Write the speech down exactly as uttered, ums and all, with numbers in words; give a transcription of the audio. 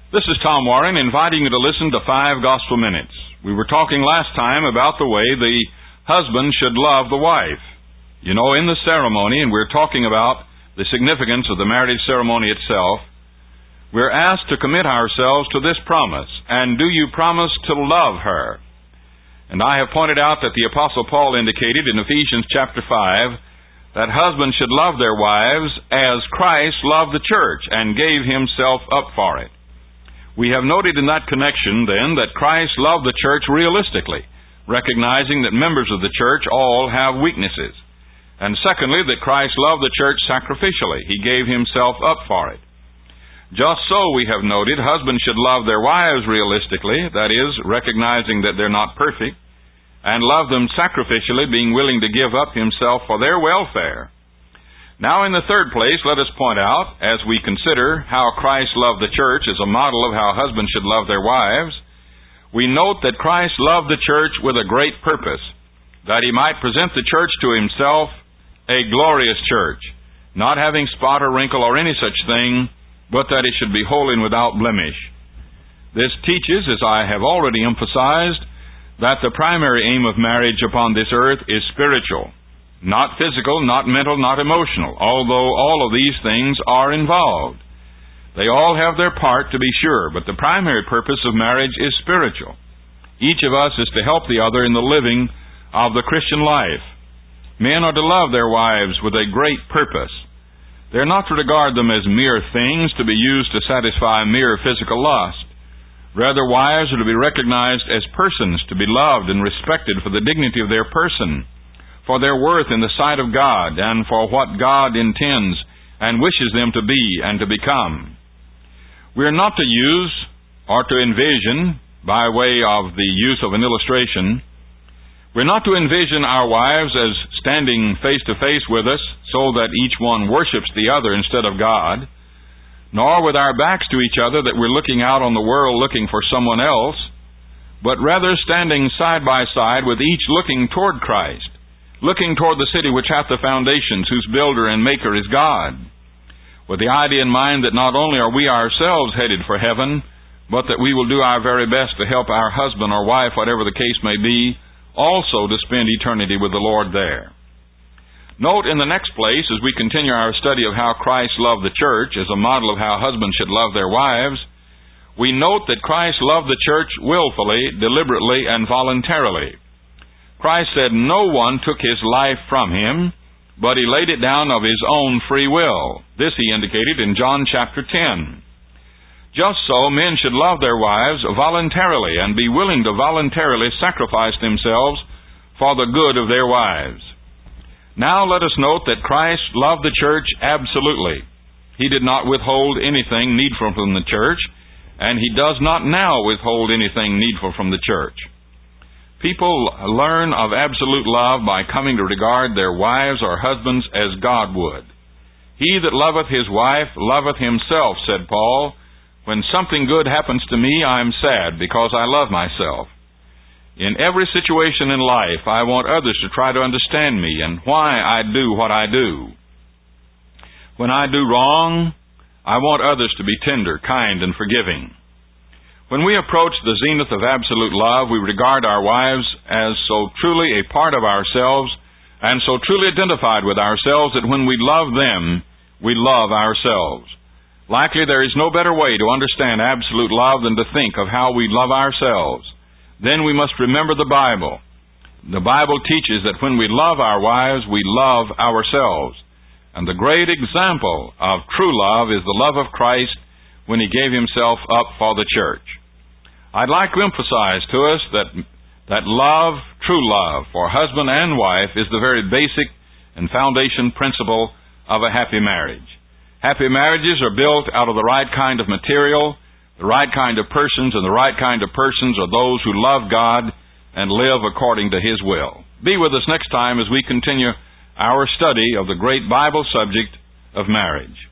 This is Tom Warren inviting you to listen to Five Gospel Minutes. We were talking last time about the way the husband should love the wife. You know, in the ceremony, and we're talking about the significance of the marriage ceremony itself, we're asked to commit ourselves to this promise. And do you promise to love her? And I have pointed out that the Apostle Paul indicated in Ephesians chapter five that husbands should love their wives as Christ loved the church and gave himself up for it. We have noted in that connection, then, that Christ loved the church realistically, recognizing that members of the church all have weaknesses. And secondly, that Christ loved the church sacrificially. He gave himself up for it. Just so, we have noted, husbands should love their wives realistically, that is, recognizing that they're not perfect, and love them sacrificially, being willing to give up himself for their welfare. Now, in the third place, let us point out, as we consider how Christ loved the church as a model of how husbands should love their wives, we note that Christ loved the church with a great purpose, that he might present the church to himself a glorious church, not having spot or wrinkle or any such thing, but that it should be holy and without blemish. This teaches, as I have already emphasized, that the primary aim of marriage upon this earth is spiritual. Not physical, not mental, not emotional, although all of these things are involved. They all have their part, to be sure, but the primary purpose of marriage is spiritual. Each of us is to help the other in the living of the Christian life. Men are to love their wives with a great purpose. They are not to regard them as mere things to be used to satisfy mere physical lust. Rather, wives are to be recognized as persons to be loved and respected for the dignity of their person, for their worth in the sight of God, and for what God intends and wishes them to be and to become. We are not to use or to envision, by way of the use of an illustration, we're not to envision our wives as standing face to face with us so that each one worships the other instead of God, nor with our backs to each other that we're looking out on the world looking for someone else, but rather standing side by side with each looking toward Christ, looking toward the city which hath the foundations, whose builder and maker is God, with the idea in mind that not only are we ourselves headed for heaven, but that we will do our very best to help our husband or wife, whatever the case may be, also to spend eternity with the Lord there. Note in the next place, as we continue our study of how Christ loved the church as a model of how husbands should love their wives, we note that Christ loved the church willfully, deliberately, and voluntarily. Christ said no one took his life from him, but he laid it down of his own free will. This he indicated in John chapter ten. Just so, men should love their wives voluntarily and be willing to voluntarily sacrifice themselves for the good of their wives. Now let us note that Christ loved the church absolutely. He did not withhold anything needful from the church, and he does not now withhold anything needful from the church. People learn of absolute love by coming to regard their wives or husbands as God would. He that loveth his wife loveth himself, said Paul. When something good happens to me, I am sad because I love myself. In every situation in life, I want others to try to understand me and why I do what I do. When I do wrong, I want others to be tender, kind, and forgiving. When we approach the zenith of absolute love, we regard our wives as so truly a part of ourselves and so truly identified with ourselves that when we love them, we love ourselves. Likely there is no better way to understand absolute love than to think of how we love ourselves. Then we must remember the Bible. The Bible teaches that when we love our wives, we love ourselves. And the great example of true love is the love of Christ when he gave himself up for the church. I'd like to emphasize to us that that love, true love, for husband and wife is the very basic and foundation principle of a happy marriage. Happy marriages are built out of the right kind of material, the right kind of persons, and the right kind of persons are those who love God and live according to his will. Be with us next time as we continue our study of the great Bible subject of marriage.